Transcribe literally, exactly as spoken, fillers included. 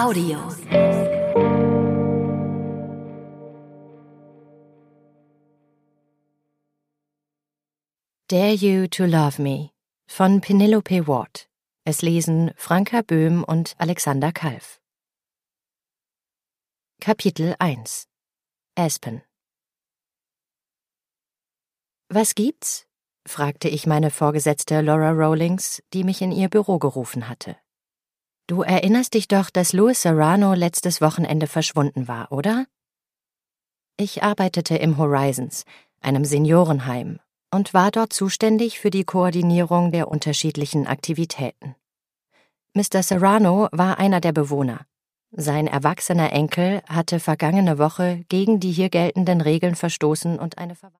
Audio. Dare You to Love Me von Penelope Ward. Es lesen Franka Böhm und Alexander Kalf. Kapitel eins. Aspen. »Was gibt's?« fragte ich meine Vorgesetzte Laura Rawlings, die mich in ihr Büro gerufen hatte. »Du erinnerst dich doch, dass Louis Serrano letztes Wochenende verschwunden war, oder?« Ich arbeitete im Horizons, einem Seniorenheim, und war dort zuständig für die Koordinierung der unterschiedlichen Aktivitäten. Mister Serrano war einer der Bewohner. Sein erwachsener Enkel hatte vergangene Woche gegen die hier geltenden Regeln verstoßen und eine Verwandlung